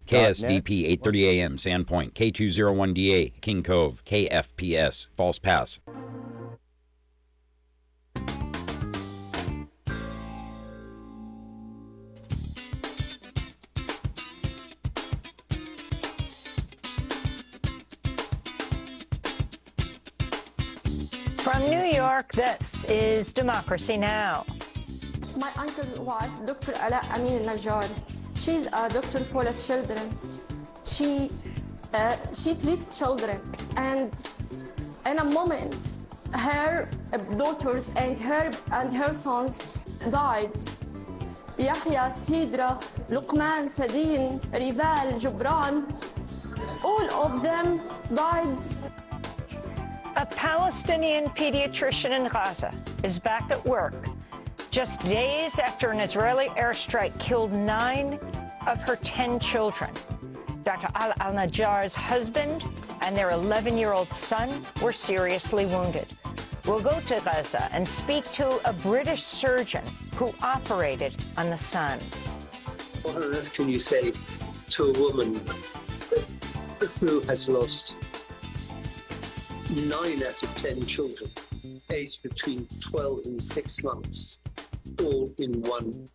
KSDP 8:30 a.m. Sandpoint, K201DA King Cove, KFPS False Pass. From New York, this is Democracy Now! My uncle's wife, Dr. Ala Amin Najjar, she's a doctor for the children. She treats children, and in a moment, her daughters and her sons died. Yahya, Sidra, Luqman, Sadin, Rival, Jubran, all of them died. A Palestinian pediatrician in Gaza is back at work just days after an Israeli airstrike killed 9 of her 10 children. Dr. Ala al-Najjar's husband and their 11-year-old son were seriously wounded. We'll go to Gaza and speak to a British surgeon who operated on the son. What on earth can you say to a woman who has lost 9 out of 10 children, aged between 12 and 6 months, all in one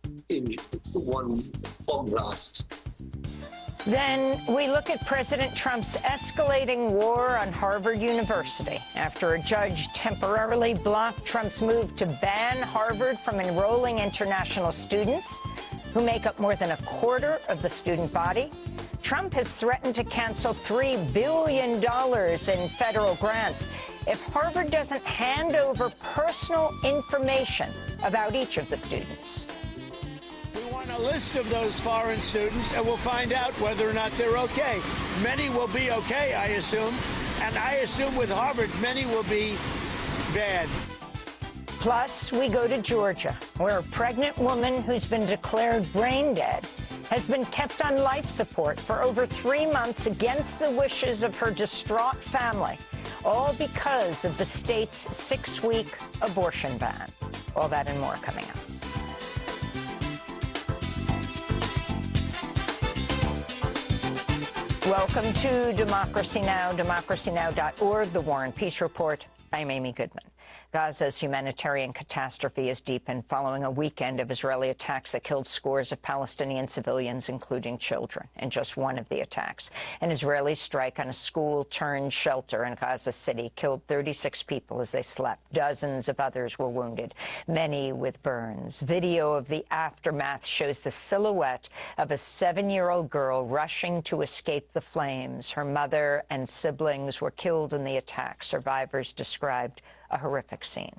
bomb blast? Then we look at President Trump's escalating war on Harvard University after a judge temporarily blocked Trump's move to ban Harvard from enrolling international students, who make up more than a quarter of the student body. Trump has threatened to cancel $3 billion in federal grants if Harvard doesn't hand over personal information about each of the students. We want a list of those foreign students, and we'll find out whether or not they're okay. Many will be okay, I assume, and I assume with Harvard, many will be bad. Plus, we go to Georgia, where a pregnant woman who's been declared brain dead has been kept on life support for over 3 months against the wishes of her distraught family, all because of the state's 6-week abortion ban. All that and more coming up. Welcome to Democracy Now!, democracynow.org, The War and Peace Report. I'm Amy Goodman. Gaza's humanitarian catastrophe has deepened following a weekend of Israeli attacks that killed scores of Palestinian civilians, including children. In just one of the attacks, an Israeli strike on a school-turned-shelter in Gaza City killed 36 people as they slept. Dozens of others were wounded, many with burns. Video of the aftermath shows the silhouette of a 7-year-old girl rushing to escape the flames. Her mother and siblings were killed in the attack. Survivors described a horrific scene.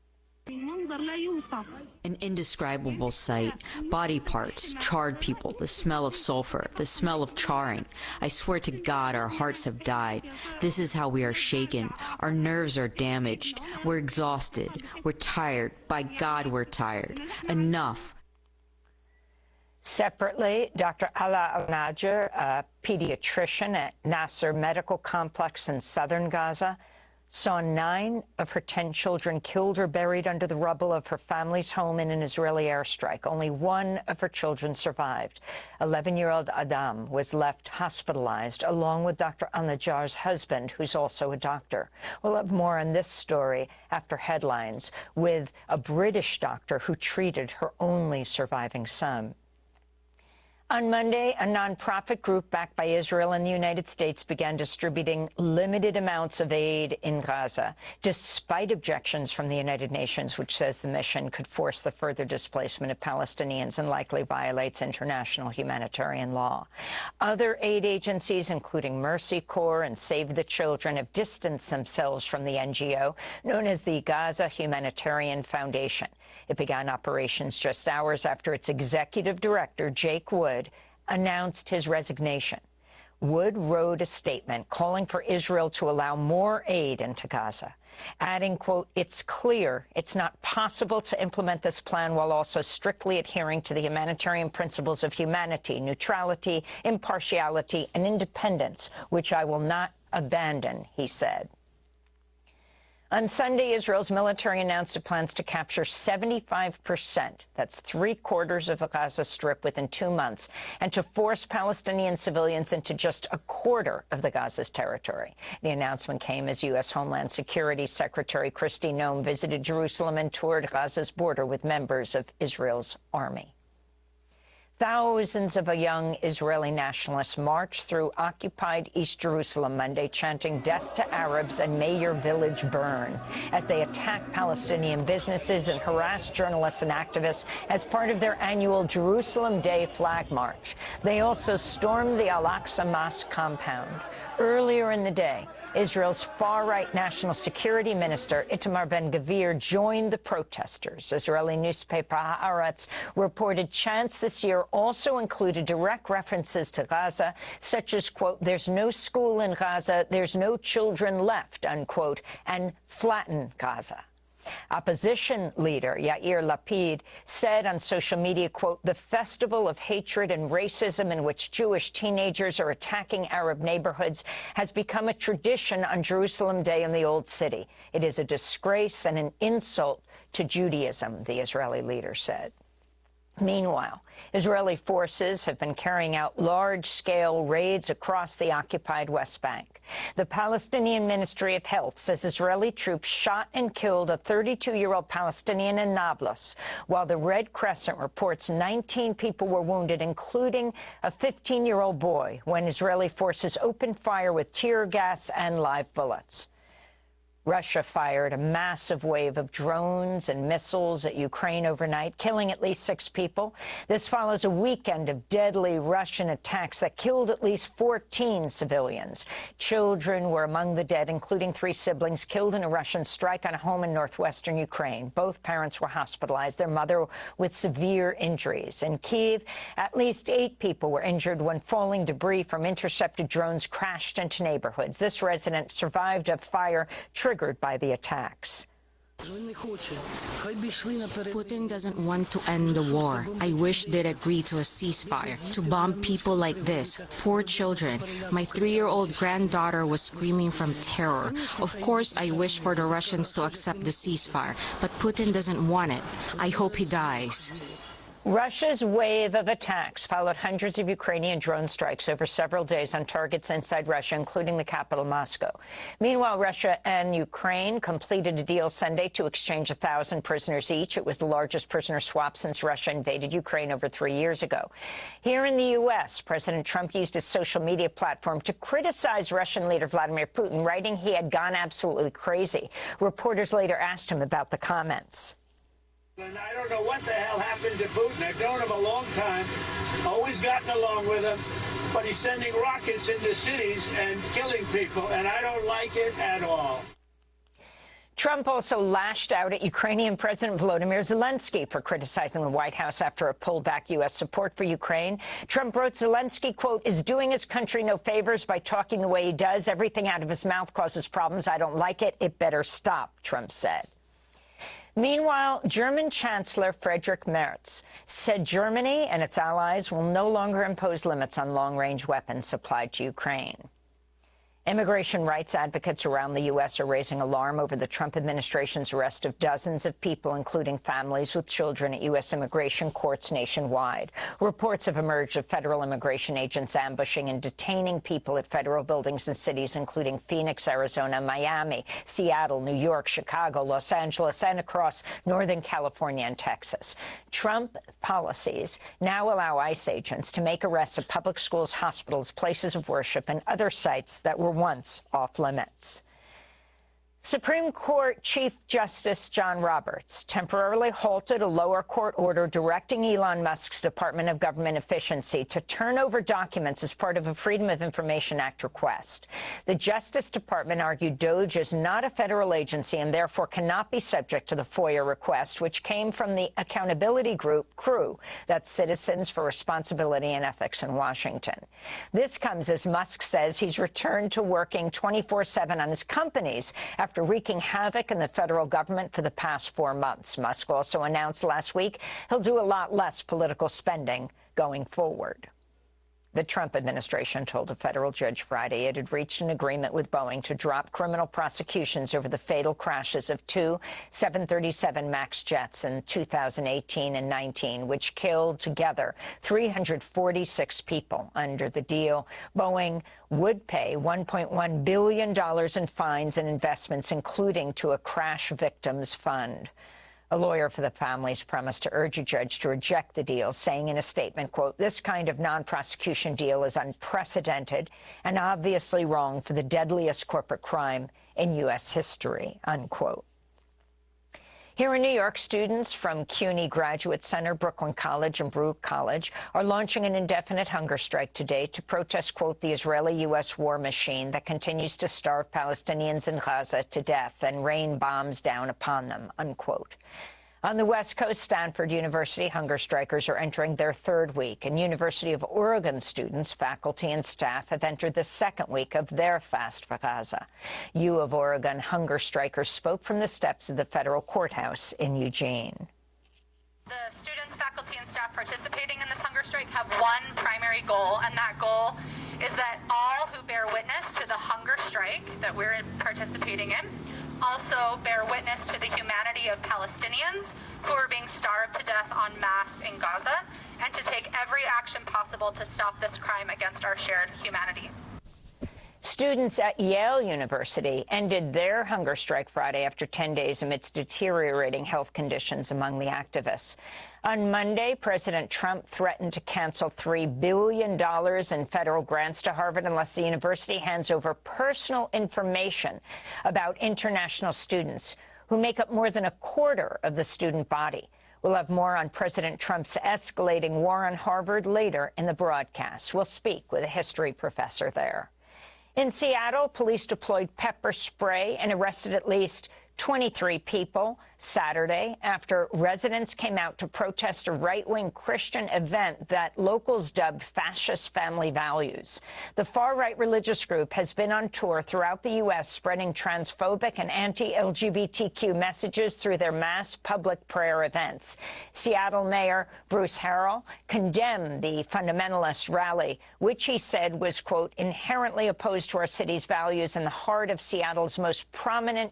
An indescribable sight. Body parts, charred people, the smell of sulfur, the smell of charring. I swear to God, our hearts have died. This is how we are shaken. Our nerves are damaged. We're exhausted. We're tired. By God, we're tired. Enough. Separately, Dr. Ala al-Najjar, a pediatrician at Nasser Medical Complex in southern Gaza, saw 9 of her 10 children killed or buried under the rubble of her family's home in an Israeli airstrike. Only 1 of her children survived. 11-year-old Adam was left hospitalized, along with Dr. al-Najjar's husband, who's also a doctor. We'll have more on this story after headlines, with a British doctor who treated her only surviving son. On Monday, a nonprofit group backed by Israel and the United States began distributing limited amounts of aid in Gaza, despite objections from the United Nations, which says the mission could force the further displacement of Palestinians and likely violates international humanitarian law. Other aid agencies, including Mercy Corps and Save the Children, have distanced themselves from the NGO, known as the Gaza Humanitarian Foundation. It began operations just hours after its executive director, Jake Wood, announced his resignation. Wood wrote a statement calling for Israel to allow more aid into Gaza, adding, quote, "It's clear it's not possible to implement this plan while also strictly adhering to the humanitarian principles of humanity, neutrality, impartiality, and independence, which I will not abandon," he said. On Sunday, Israel's military announced it plans to capture 75%, that's three-quarters of the Gaza Strip within 2 months, and to force Palestinian civilians into just a quarter of the Gaza's territory. The announcement came as U.S. Homeland Security Secretary Kristi Noem visited Jerusalem and toured Gaza's border with members of Israel's army. Thousands of young Israeli nationalists marched through occupied East Jerusalem Monday, chanting "Death to Arabs" and "May your village burn," as they attacked Palestinian businesses and harassed journalists and activists as part of their annual Jerusalem Day flag march. They also stormed the Al-Aqsa Mosque compound. Earlier in the day, Israel's far-right national security minister, Itamar Ben-Gvir, joined the protesters. Israeli newspaper Haaretz reported chants this year also included direct references to Gaza, such as, quote, "There's no school in Gaza, there's no children left," unquote, and "Flatten Gaza." Opposition leader Yair Lapid said on social media, quote, "The festival of hatred and racism in which Jewish teenagers are attacking Arab neighborhoods has become a tradition on Jerusalem Day in the Old City. It is a disgrace and an insult to Judaism," the Israeli leader said. Meanwhile, Israeli forces have been carrying out large-scale raids across the occupied West Bank. The Palestinian Ministry of Health says Israeli troops shot and killed a 32-year-old Palestinian in Nablus, while the Red Crescent reports 19 people were wounded, including a 15-year-old boy, when Israeli forces opened fire with tear gas and live bullets. Russia fired a massive wave of drones and missiles at Ukraine overnight, killing at least 6 people. This follows a weekend of deadly Russian attacks that killed at least 14 civilians. Children were among the dead, including 3 siblings killed in a Russian strike on a home in northwestern Ukraine. Both parents were hospitalized, their mother with severe injuries. In Kyiv, at least 8 people were injured when falling debris from intercepted drones crashed into neighborhoods. This resident survived a fire triggered by the attacks. Putin doesn't want to end the war. I wish they'd agree to a ceasefire. To bomb people like this, poor children. My 3-year-old granddaughter was screaming from terror. Of course, I wish for the Russians to accept the ceasefire, but Putin doesn't want it. I hope he dies. Russia's wave of attacks followed hundreds of Ukrainian drone strikes over several days on targets inside Russia, including the capital, Moscow. Meanwhile, Russia and Ukraine completed a deal Sunday to exchange 1,000 prisoners each. It was the largest prisoner swap since Russia invaded Ukraine over 3 years ago. Here in the U.S., President Trump used his social media platform to criticize Russian leader Vladimir Putin, writing he had gone absolutely crazy. Reporters later asked him about the comments. And I don't know what the hell happened to Putin. I've known him a long time, always gotten along with him, but he's sending rockets into cities and killing people, and I don't like it at all. Trump also lashed out at Ukrainian President Volodymyr Zelensky for criticizing the White House after it pulled back U.S. support for Ukraine. Trump wrote Zelensky, quote, "is doing his country no favors by talking the way he does. Everything out of his mouth causes problems. I don't like it. It better stop," Trump said. Meanwhile, German Chancellor Friedrich Merz said Germany and its allies will no longer impose limits on long-range weapons supplied to Ukraine. Immigration rights advocates around the U.S. are raising alarm over the Trump administration's arrest of dozens of people, including families with children, at U.S. immigration courts nationwide. Reports have emerged of federal immigration agents ambushing and detaining people at federal buildings in cities including Phoenix, Arizona, Miami, Seattle, New York, Chicago, Los Angeles, and across Northern California and Texas. Trump policies now allow ICE agents to make arrests at public schools, hospitals, places of worship, and other sites that were once off limits. Supreme Court Chief Justice John Roberts temporarily halted a lower court order directing Elon Musk's Department of Government Efficiency to turn over documents as part of a Freedom of Information Act request. The Justice Department argued DOJ is not a federal agency and therefore cannot be subject to the FOIA request, which came from the accountability group CREW, that's Citizens for Responsibility and Ethics in Washington. This comes as Musk says he's returned to working 24/7 on his companies after wreaking havoc in the federal government for the past 4 months. Musk also announced last week he'll do a lot less political spending going forward. The Trump administration told a federal judge Friday it had reached an agreement with Boeing to drop criminal prosecutions over the fatal crashes of two 737 MAX jets in 2018 and 19, which killed together 346 people. Under the deal, Boeing would pay $1.1 billion in fines and investments, including to a crash victims fund. A lawyer for the families promised to urge a judge to reject the deal, saying in a statement, quote, "This kind of non-prosecution deal is unprecedented and obviously wrong for the deadliest corporate crime in U.S. history," unquote. Here in New York, students from CUNY Graduate Center, Brooklyn College, and Baruch College are launching an indefinite hunger strike today to protest, quote, "the Israeli-U.S. war machine that continues to starve Palestinians in Gaza to death and rain bombs down upon them," unquote. On the West Coast, Stanford University hunger strikers are entering their third week, and University of Oregon students, faculty, and staff have entered the second week of their fast for Gaza. U of Oregon hunger strikers spoke from the steps of the federal courthouse in Eugene. The students, faculty, and staff participating in this hunger strike have one primary goal, and that goal is that all who bear witness to the hunger strike that we're participating in also bear witness to the humanity of Palestinians who are being starved to death en masse in Gaza, and to take every action possible to stop this crime against our shared humanity. Students at Yale University ended their hunger strike Friday after 10 days amidst deteriorating health conditions among the activists. On Monday, President Trump threatened to cancel $3 billion in federal grants to Harvard unless the university hands over personal information about international students, who make up more than a quarter of the student body. We'll have more on President Trump's escalating war on Harvard later in the broadcast. We'll speak with a history professor there. In Seattle, police deployed pepper spray and arrested at least 23 people Saturday after residents came out to protest a right-wing Christian event that locals dubbed Fascist Family Values. The far-right religious group has been on tour throughout the U.S. spreading transphobic and anti-LGBTQ messages through their mass public prayer events. Seattle Mayor Bruce Harrell condemned the fundamentalist rally, which he said was, quote, "inherently opposed to our city's values in the heart of Seattle's most prominent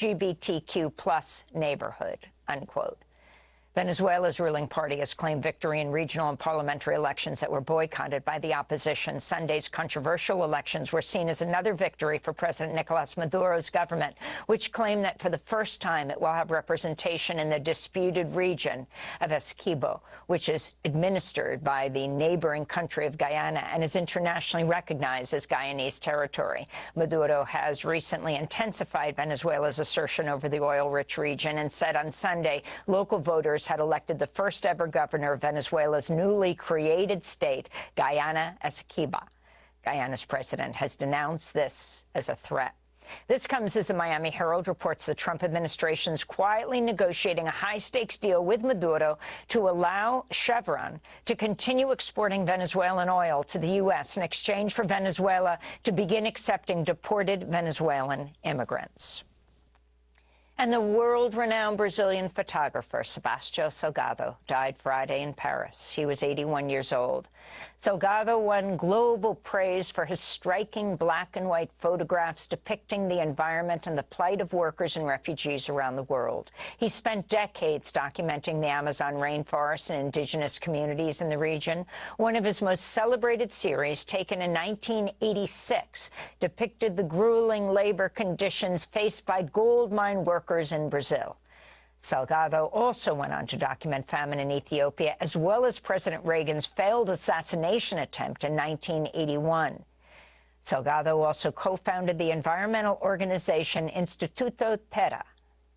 LGBTQ plus neighborhood," unquote. Venezuela's ruling party has claimed victory in regional and parliamentary elections that were boycotted by the opposition. Sunday's controversial elections were seen as another victory for President Nicolas Maduro's government, which claimed that for the first time it will have representation in the disputed region of Essequibo, which is administered by the neighboring country of Guyana and is internationally recognized as Guyanese territory. Maduro has recently intensified Venezuela's assertion over the oil-rich region and said on Sunday local voters had elected the first-ever governor of Venezuela's newly created state, Guyana Essequibo. Guyana's president has denounced this as a threat. This comes as the Miami Herald reports the Trump administration's quietly negotiating a high-stakes deal with Maduro to allow Chevron to continue exporting Venezuelan oil to the U.S. in exchange for Venezuela to begin accepting deported Venezuelan immigrants. And the world-renowned Brazilian photographer Sebastião Salgado died Friday in Paris. He was 81 years old. Salgado won global praise for his striking black and white photographs depicting the environment and the plight of workers and refugees around the world. He spent decades documenting the Amazon rainforest and indigenous communities in the region. One of his most celebrated series, taken in 1986, depicted the grueling labor conditions faced by gold mine workers in Brazil. Salgado also went on to document famine in Ethiopia, as well as President Reagan's failed assassination attempt in 1981. Salgado also co-founded the environmental organization Instituto Terra,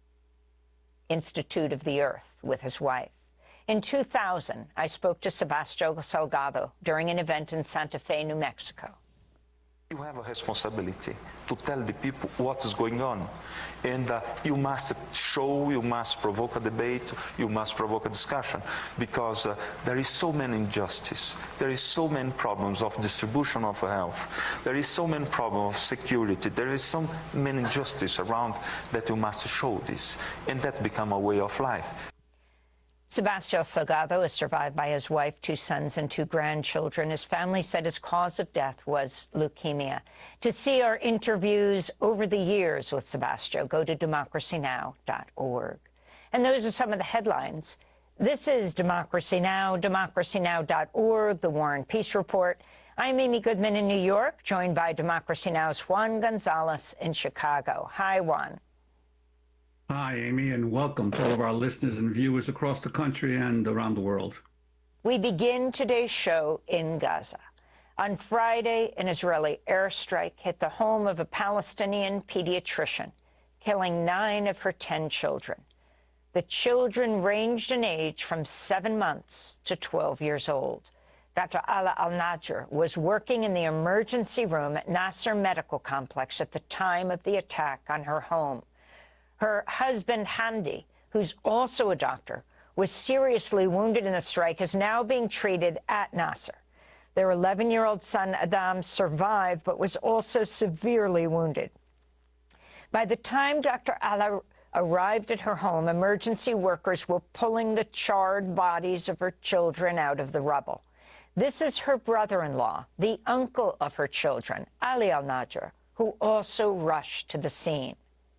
Institute of the Earth, with his wife. In 2000, I spoke to Sebastião Salgado during an event in Santa Fe, New Mexico. You have a responsibility to tell the people what is going on. And you must show, you must provoke a debate, you must provoke a discussion, because there is so many injustice, there is so many problems of distribution of health, there is so many problems of security, there is so many injustice around that you must show this, and that become a way of life. Sebastião Salgado is survived by his wife, 2 sons, and 2 grandchildren. His family said his cause of death was leukemia. To see our interviews over the years with Sebastião, go to democracynow.org. And those are some of the headlines. This is Democracy Now!, democracynow.org, the War and Peace Report. I'm Amy Goodman in New York, joined by Democracy Now!'s Juan Gonzalez in Chicago. Hi, Juan. Hi, Amy, and welcome to all of our listeners and viewers across the country and around the world. We begin today's show in Gaza. On Friday, an Israeli airstrike hit the home of a Palestinian pediatrician, killing 9 of her 10 children. The children ranged in age from 7 months to 12 years old. Dr. Ala Al-Najjar was working in the emergency room at Nasser Medical Complex at the time of the attack on her home. Her husband, Hamdi, who's also a doctor, was seriously wounded in the strike, is now being treated at Nasser. Their 11-year-old son, Adam, survived, but was also severely wounded. By the time Dr. Ala arrived at her home, emergency workers were pulling the charred bodies of her children out of the rubble. This is her brother-in-law, the uncle of her children, Ali Al-Najjar, who also rushed to the scene.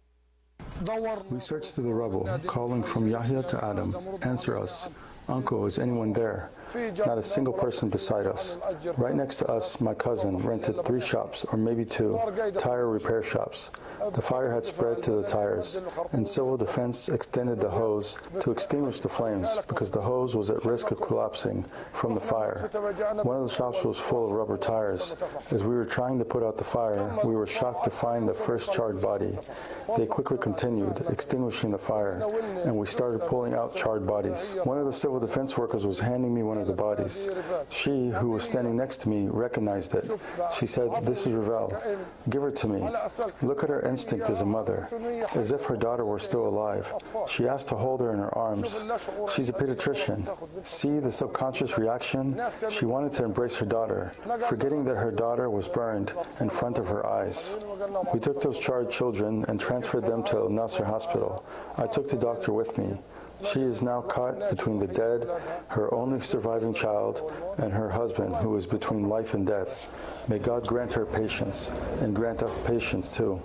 We searched through the rubble, calling from Yahya to Adam. Answer us. Uncle, is anyone there? Not a single person beside us. Right next to us, my cousin rented 3 shops, or maybe 2, tire repair shops. The fire had spread to the tires, and civil defense extended the hose to extinguish the flames because the hose was at risk of collapsing from the fire. One of the shops was full of rubber tires. As we were trying to put out the fire, we were shocked to find the first charred body. They quickly continued, extinguishing the fire, and we started pulling out charred bodies. One of the civil defense workers was handing me one of the bodies. She, who was standing next to me, recognized it. She said, "This is Ravel. Give her to me." Look at her instinct as a mother, as if her daughter were still alive. She asked to hold her in her arms. She's a pediatrician. See the subconscious reaction? She wanted to embrace her daughter, forgetting that her daughter was burned in front of her eyes. We took those charred children and transferred them to Al Nasser Hospital. I took the doctor with me. She is now caught between the dead, her only surviving child, and her husband, who is between life and death. May God grant her patience, and grant us patience too.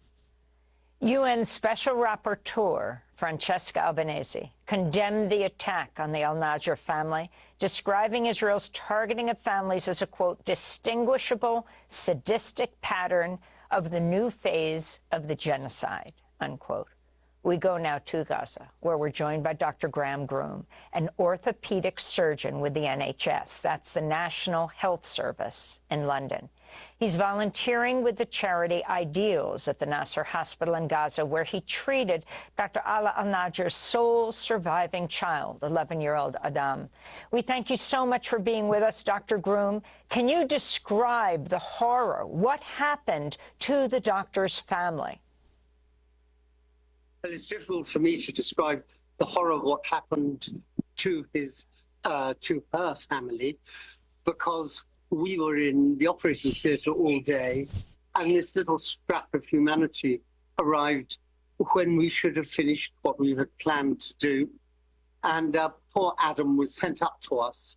UN Special Rapporteur Francesca Albanese condemned the attack on the Al-Najjar family, describing Israel's targeting of families as a, quote, distinguishable, sadistic pattern of the new phase of the genocide, unquote. We go now to Gaza, where we're joined by Dr. Graham Groom, an orthopedic surgeon with the NHS. That's the National Health Service in London. He's volunteering with the charity Ideals at the Nasser Hospital in Gaza, where he treated Dr. Ala Al-Najjar's sole surviving child, 11-year-old Adam. We thank you so much for being with us, Dr. Groom. Can you describe the horror? What happened to the doctor's family? Well, it's difficult for me to describe the horror of what happened to to her family, because we were in the operating theatre all day, and this little scrap of humanity arrived when we should have finished what we had planned to do. And poor Adam was sent up to us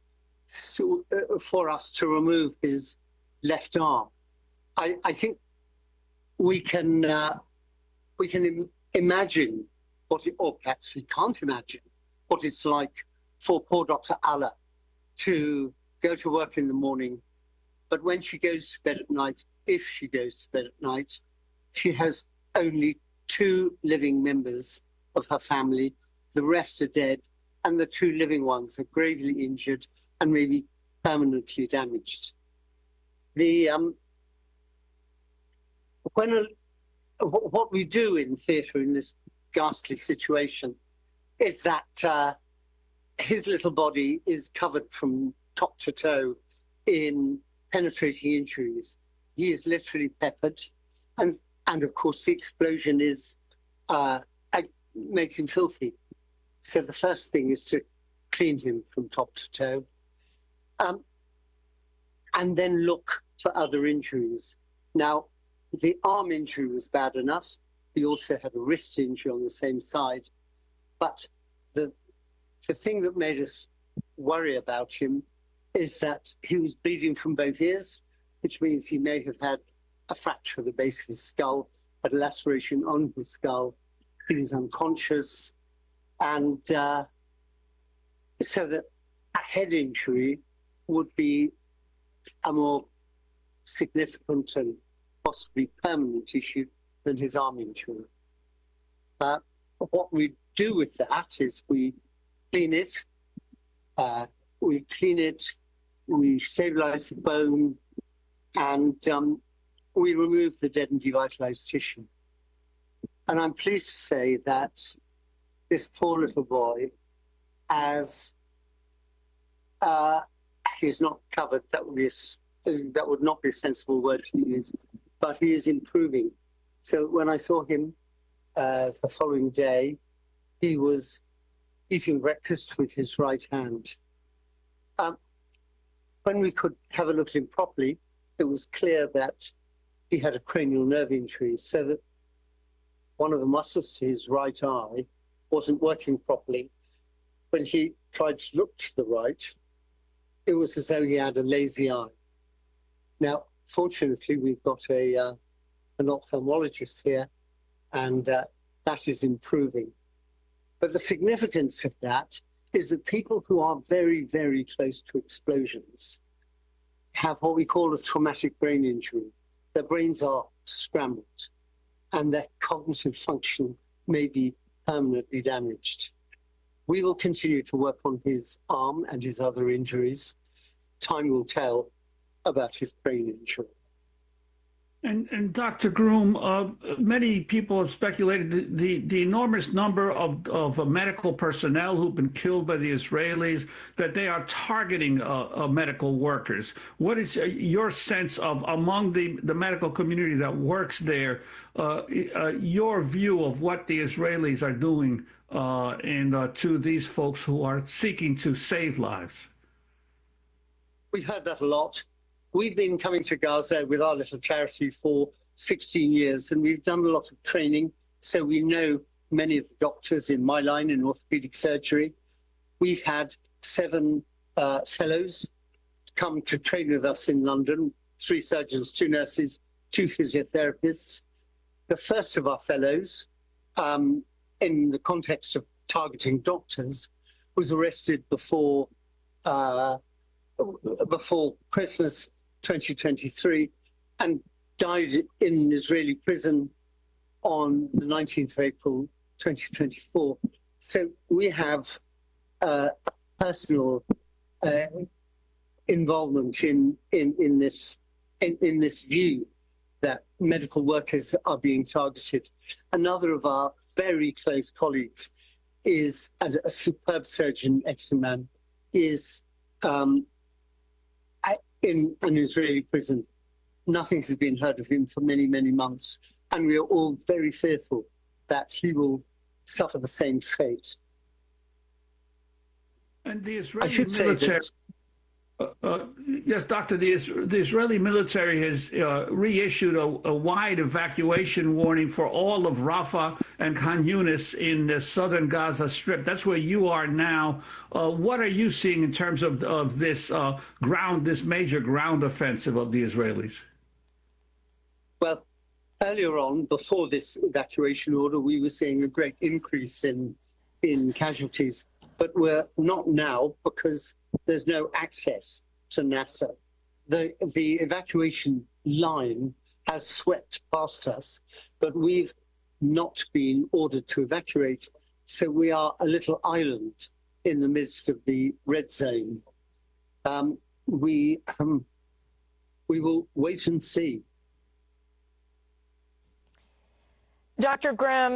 for us to remove his left arm. I think we can imagine what it, or perhaps we can't imagine what it's like for poor Dr. Ala to go to work in the morning, but when she goes to bed at night, if she goes to bed at night, she has only 2 living members of her family. The rest are dead, and the 2 living ones are gravely injured and maybe permanently damaged. What we do in theatre in this ghastly situation is that his little body is covered from top to toe in penetrating injuries. He is literally peppered, and of course the explosion is makes him filthy. So the first thing is to clean him from top to toe, and then look for other injuries. Now, the arm injury was bad enough. He also had a wrist injury on the same side, but the The thing that made us worry about him is that he was bleeding from both ears, which means he may have had a fracture of the base of his skull, a laceration on his skull. He was unconscious, and so that a head injury would be a more significant and possibly permanent issue than his arm injury. What we do with that is we clean it, we stabilize the bone, and we remove the dead and devitalized tissue. And I'm pleased to say that this poor little boy, as he's not covered, that would not be a sensible word to use, but he is improving. So when I saw him the following day, he was eating breakfast with his right hand. When we could have a look at him properly, it was clear that he had a cranial nerve injury, so that one of the muscles to his right eye wasn't working properly. When he tried to look to the right, it was as though he had a lazy eye. Now, fortunately, we've got an ophthalmologist here, and that is improving. But the significance of that is that people who are very, very close to explosions have what we call a traumatic brain injury. Their brains are scrambled, and their cognitive function may be permanently damaged. We will continue to work on his arm and his other injuries. Time will tell about his brain injury. And Dr. Groom, many people have speculated the enormous number of medical personnel who've been killed by the Israelis, that they are targeting medical workers. What is your sense of, among the medical community that works there, your view of what the Israelis are doing to these folks who are seeking to save lives? We've heard that a lot. We've been coming to Gaza with our little charity for 16 years, and we've done a lot of training. So we know many of the doctors in my line in orthopedic surgery. We've had 7 fellows come to train with us in London, 3 surgeons, 2 nurses, 2 physiotherapists. The first of our fellows, in the context of targeting doctors, was arrested before Christmas 2023 and died in an Israeli prison on the 19th of April 2024. So we have a personal involvement in this view that medical workers are being targeted. Another of our very close colleagues is a superb surgeon, ex-man, is in an Israeli prison. Nothing has been heard of him for many, many months, and we are all very fearful that he will suffer the same fate. And the Israeli military, yes, Doctor, the Israeli military has reissued a wide evacuation warning for all of Rafah and Khan Yunis in the southern Gaza Strip. That's where you are now. What are you seeing in terms of this this major ground offensive of the Israelis? Well, earlier on, before this evacuation order, we were seeing a great increase in casualties, but we're not now because there's no access to Nasser. The evacuation line has swept past us, but we've not been ordered to evacuate, so we are a little island in the midst of the red zone. We will wait and see. Dr. Graham,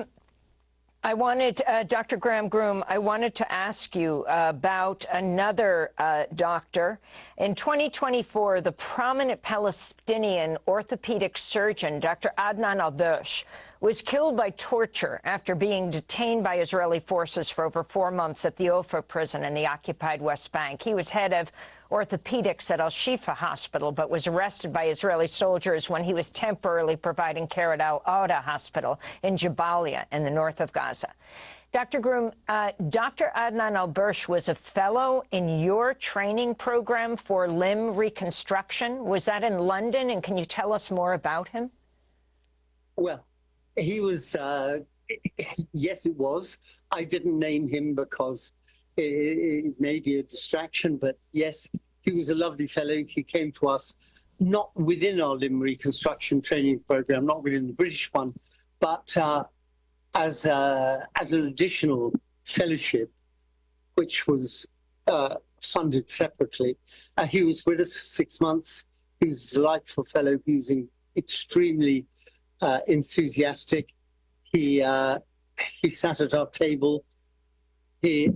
Dr. Graham Groom, I wanted to ask you about another doctor. In 2024, the prominent Palestinian orthopedic surgeon, Dr. Adnan Al-Dush, was killed by torture after being detained by Israeli forces for over 4 months at the Ofa prison in the occupied West Bank. He was head of orthopedics at Al-Shifa Hospital, but was arrested by Israeli soldiers when he was temporarily providing care at Al-Auda Hospital in Jabalia in the north of Gaza. Dr. Groom, Dr. Adnan Albursh was a fellow in your training program for limb reconstruction. Was that in London? And can you tell us more about him? Well, he was, yes, it was. I didn't name him because it may be a distraction, but yes, he was a lovely fellow. He came to us, not within our limb reconstruction training program, not within the British one, but as an additional fellowship, which was funded separately. He was with us for 6 months. He was a delightful fellow. He was extremely enthusiastic. He sat at our table. He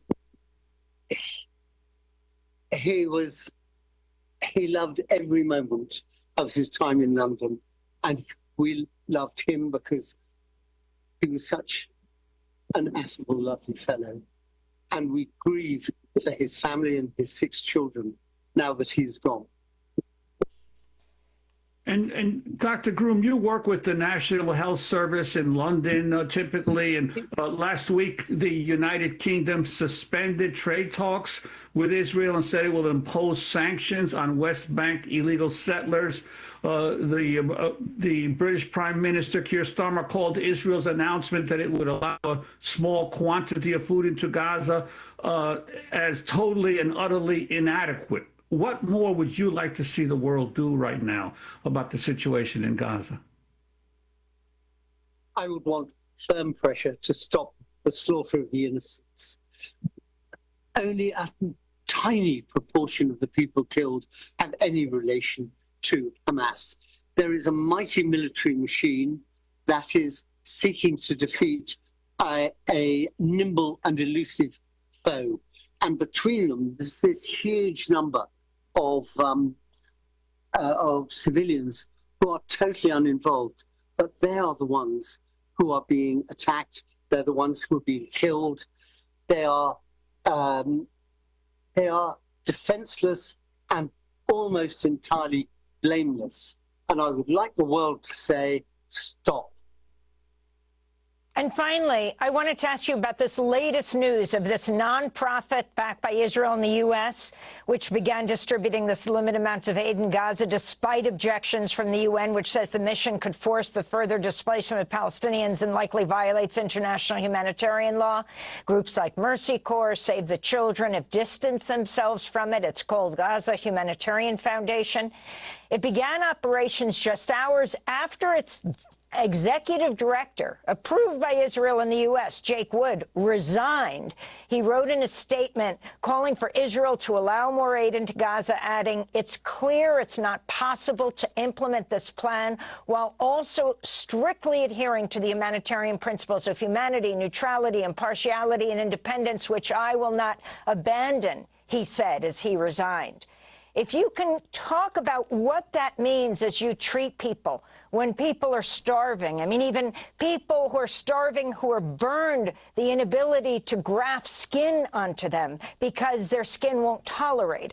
loved every moment of his time in London, and we loved him because he was such an affable, lovely fellow. And we grieve for his family and his 6 children now that he's gone. And Dr. Groom, you work with the National Health Service in London typically, and last week the United Kingdom suspended trade talks with Israel and said it will impose sanctions on West Bank illegal settlers. The British Prime Minister Keir Starmer called Israel's announcement that it would allow a small quantity of food into Gaza as totally and utterly inadequate. What more would you like to see the world do right now about the situation in Gaza? I would want firm pressure to stop the slaughter of the innocents. Only a tiny proportion of the people killed have any relation to Hamas. There is a mighty military machine that is seeking to defeat a nimble and elusive foe. And between them, there's this huge number of civilians who are totally uninvolved, but they are the ones who are being attacked. They're the ones who are being killed. They are defenseless and almost entirely blameless. And I would like the world to say, stop. And finally, I wanted to ask you about this latest news of this nonprofit backed by Israel and the U.S., which began distributing this limited amount of aid in Gaza despite objections from the UN, which says the mission could force the further displacement of Palestinians and likely violates international humanitarian law. Groups like Mercy Corps, Save the Children have distanced themselves from it. It's called Gaza Humanitarian Foundation. It began operations just hours after its executive director, approved by Israel and the U.S., Jake Wood, resigned. He wrote in a statement calling for Israel to allow more aid into Gaza, adding, "It's clear it's not possible to implement this plan while also strictly adhering to the humanitarian principles of humanity, neutrality, impartiality, and independence, which I will not abandon," he said as he resigned. If you can talk about what that means as you treat people when people are starving. I mean, even people who are starving, who are burned, the inability to graft skin onto them because their skin won't tolerate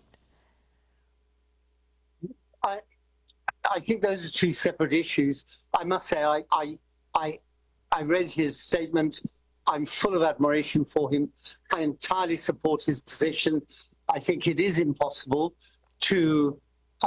it. I think those are 2 separate issues. I must say, I read his statement. I'm full of admiration for him. I entirely support his position. I think it is impossible to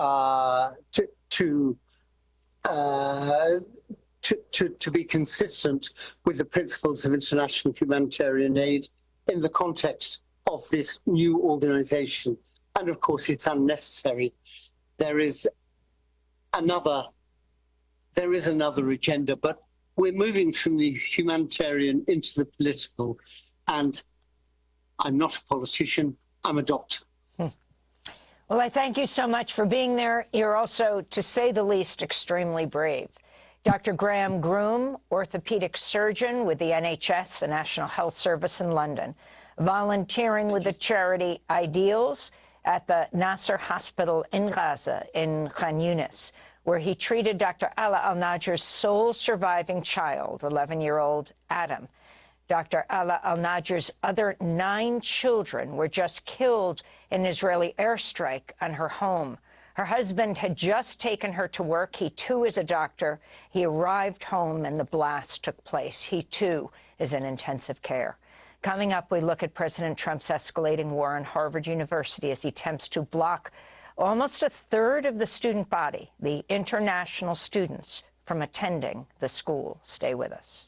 be consistent with the principles of international humanitarian aid in the context of this new organization. And of course, it's unnecessary. There is another agenda, but we're moving from the humanitarian into the political. And I'm not a politician, I'm a doctor. Well, I thank you so much for being there. You're also, to say the least, extremely brave. Dr. Graham Groom, orthopedic surgeon with the NHS, the National Health Service in London, volunteering with the charity Ideals at the Nasser Hospital in Gaza in Khan Yunis, where he treated Dr. Ala Al-Najjar's sole surviving child, 11-year-old Adam. Dr. Ala Al-Najjar's other 9 children were just killed in an Israeli airstrike on her home. Her husband had just taken her to work. He, too, is a doctor. He arrived home and the blast took place. He, too, is in intensive care. Coming up, we look at President Trump's escalating war on Harvard University as he attempts to block almost a third of the student body, the international students, from attending the school. Stay with us.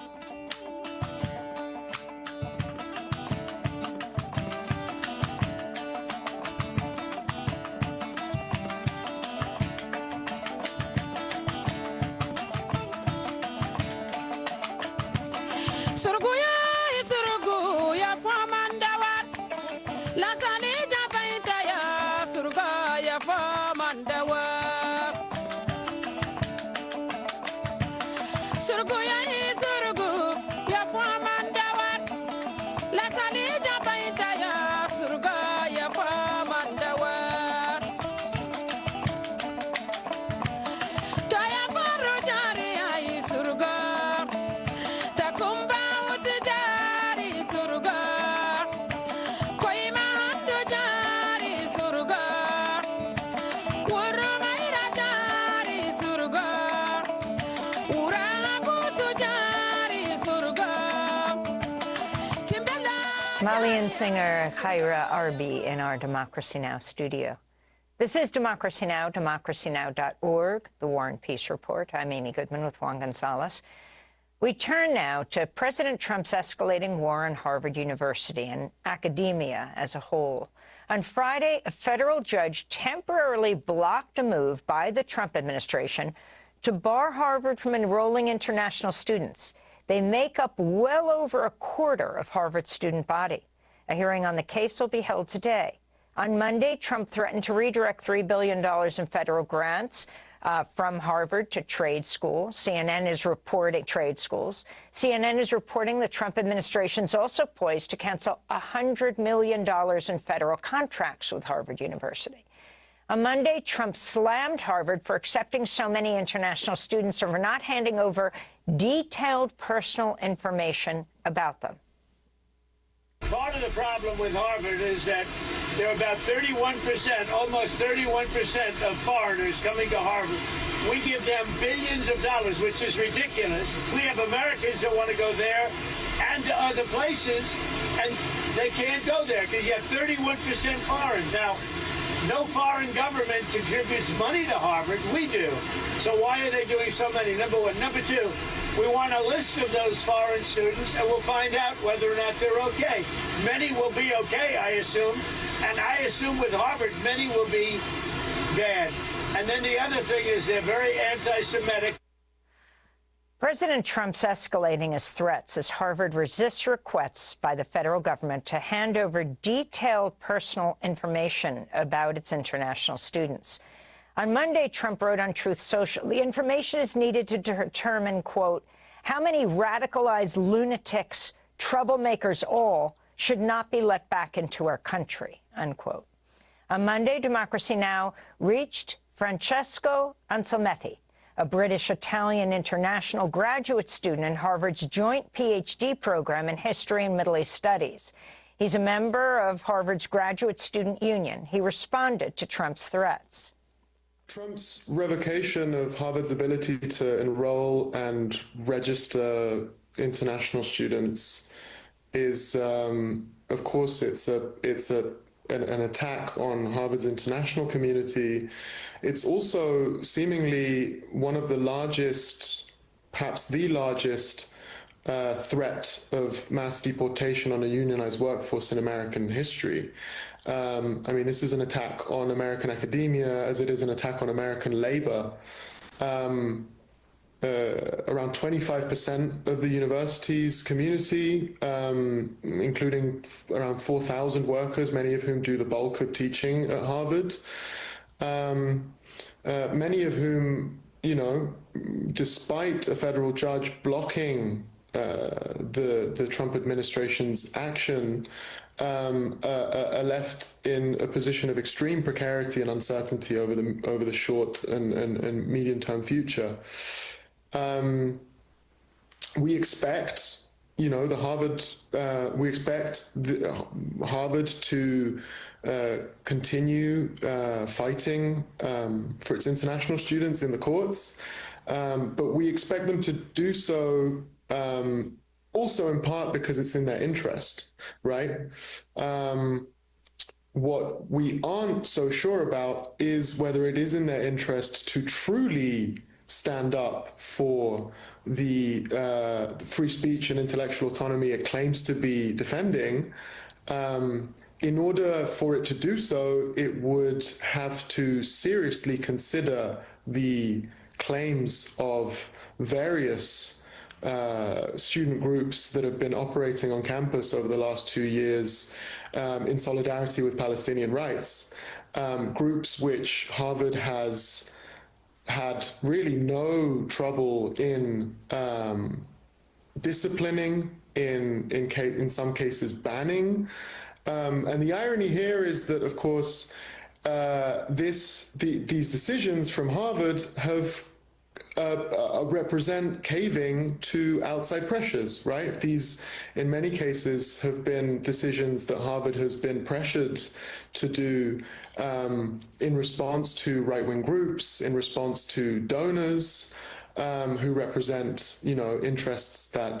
Malian singer Khaira Arbi in our Democracy Now! Studio. This is Democracy Now!, democracynow.org, The War and Peace Report. I'm Amy Goodman with Juan Gonzalez. We turn now to President Trump's escalating war on Harvard University and academia as a whole. On Friday, a federal judge temporarily blocked a move by the Trump administration to bar Harvard from enrolling international students. They make up well over a quarter of Harvard's student body. A hearing on the case will be held today. On Monday, Trump threatened to redirect $3 billion in federal grants from Harvard to trade schools. CNN is reporting the Trump administration is also poised to cancel $100 million in federal contracts with Harvard University. On Monday, Trump slammed Harvard for accepting so many international students and for not handing over detailed personal information about them. Part of the problem with Harvard is that there are about 31%, almost 31% of foreigners coming to Harvard. We give them billions of dollars, which is ridiculous. We have Americans that want to go there and to other places, and they can't go there because you have 31% foreign. Now, no foreign government contributes money to Harvard. We do. So why are they doing so many? Number one. Number two, we want a list of those foreign students, and we'll find out whether or not they're okay. Many will be okay, I assume. And I assume with Harvard, many will be bad. And then the other thing is they're very anti-Semitic. President Trump's escalating his threats as Harvard resists requests by the federal government to hand over detailed personal information about its international students. On Monday, Trump wrote on Truth Social, the information is needed to determine, quote, how many radicalized lunatics, troublemakers all, should not be let back into our country, unquote. On Monday, Democracy Now! Reached Francesco Anselmetti, a British-Italian international graduate student in Harvard's joint PhD program in History and Middle East Studies. He's a member of Harvard's Graduate Student Union. He responded to Trump's threats. Trump's revocation of Harvard's ability to enroll and register international students is, of course, it's an attack on Harvard's international community. It's also seemingly one of the largest, perhaps the largest, threat of mass deportation on a unionized workforce in American history. I mean, this is an attack on American academia as it is an attack on American labor. Around 25% of the university's community, including around 4,000 workers, many of whom do the bulk of teaching at Harvard, many of whom, you know, despite a federal judge blocking the Trump administration's action, are left in a position of extreme precarity and uncertainty over the short and medium-term future. We expect, you know, we expect Harvard to continue fighting for its international students in the courts, but we expect them to do so also in part because it's in their interest, right? What we aren't so sure about is whether it is in their interest to truly stand up for the free speech and intellectual autonomy it claims to be defending. In order for it to do so, it would have to seriously consider the claims of various student groups that have been operating on campus over the last 2 years in solidarity with Palestinian rights, groups which Harvard has had really no trouble in disciplining, in some cases banning. And the irony here is that, of course, these decisions from Harvard have represent caving to outside pressures, right? These, in many cases, have been decisions that Harvard has been pressured to do in response to right-wing groups, in response to donors who represent, interests that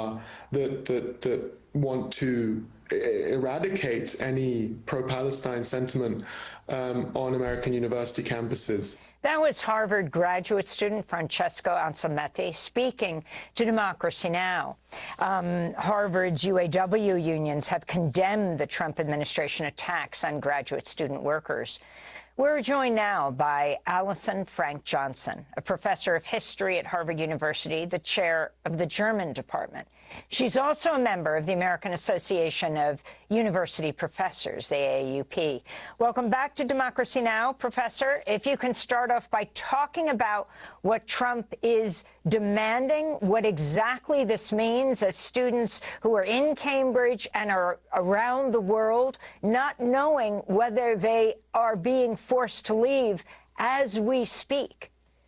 want to eradicate any pro-Palestine sentiment on American university campuses. That was Harvard graduate student Francesco Anselmetti speaking to Democracy Now! Harvard's UAW unions have condemned the Trump administration attacks on graduate student workers. We're joined now by Alison Frank Johnson, a professor of history at Harvard University, the chair of the German department. She's also a member of the American Association of University Professors, the AAUP. Welcome back to Democracy Now!, Professor. If you can start off by talking about what Trump is demanding, what exactly this means as students who are in Cambridge and are around the world, not knowing whether they are being forced to leave as we speak.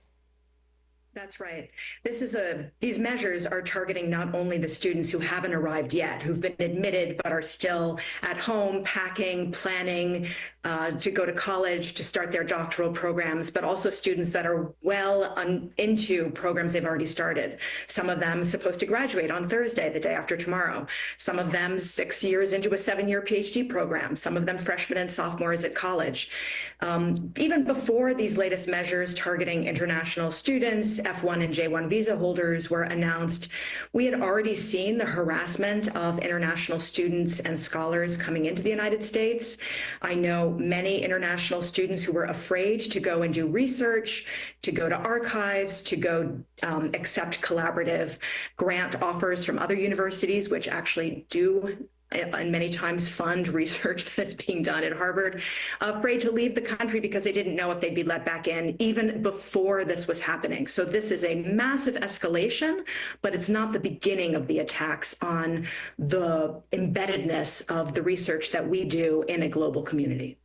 That's right. These measures are targeting not only the students who haven't arrived yet, who've been admitted but are still at home packing, planning to go to college, to start their doctoral programs, but also students that are well into programs they've already started. Some of them supposed to graduate on Thursday, the day after tomorrow. Some of them 6 years into a 7-year PhD program. Some of them freshmen and sophomores at college. Even before these latest measures targeting international students, F1 and J1 visa holders were announced, we had already seen the harassment of international students and scholars coming into the United States. I know many international students who were afraid to go and do research, to go to archives, to go accept collaborative grant offers from other universities, which actually do and many times fund research that is being done at Harvard, afraid to leave the country because they didn't know if they'd be let back in even before this was happening. So this is a massive escalation, but it's not the beginning of the attacks on the embeddedness of the research that we do in a global community.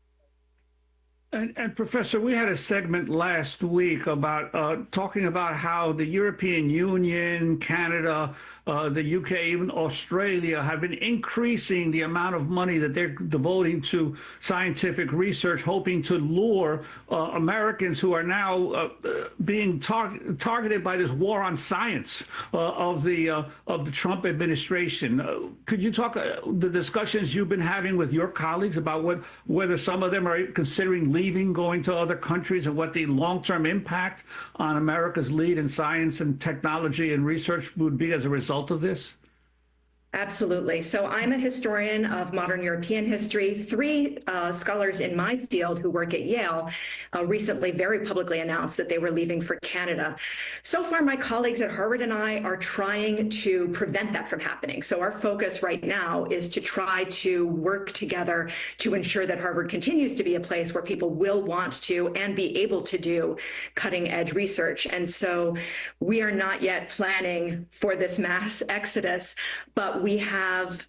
And Professor, we had a segment last week about talking about how the European Union, Canada, the UK, even Australia have been increasing the amount of money that they're devoting to scientific research, hoping to lure Americans who are now being targeted by this war on science of the Trump administration. Could you talk the discussions you've been having with your colleagues about whether some of them are considering leaving, going to other countries, and what the long-term impact on America's lead in science and technology and research would be as a result of this? Absolutely. So I'm a historian of modern European history. 3 scholars in my field who work at Yale recently very publicly announced that they were leaving for Canada. So far, my colleagues at Harvard and I are trying to prevent that from happening. So our focus right now is to try to work together to ensure that Harvard continues to be a place where people will want to and be able to do cutting edge research. And so we are not yet planning for this mass exodus, but we have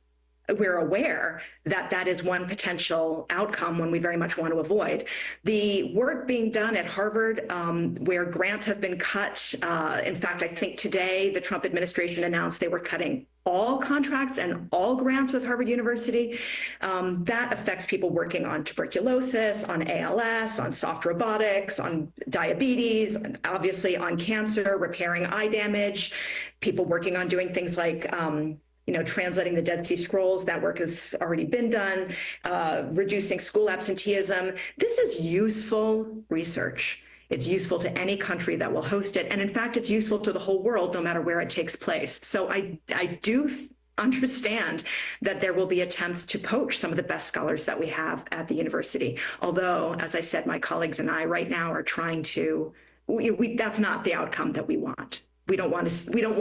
we're aware that that is one potential outcome, one we very much want to avoid. The work being done at Harvard, where grants have been cut, in fact, I think today the Trump administration announced they were cutting all contracts and all grants with Harvard University. That affects people working on tuberculosis, on ALS, on soft robotics, on diabetes, obviously on cancer, repairing eye damage, people working on doing things like translating the Dead Sea Scrolls. That work has already been done, reducing school absenteeism. This is useful research. It's useful to any country that will host it. And in fact, it's useful to the whole world, no matter where it takes place. So I do understand that there will be attempts to poach some of the best scholars that we have at the university. Although, as I said, my colleagues and I right now are trying to, that's not the outcome that we want. We don't want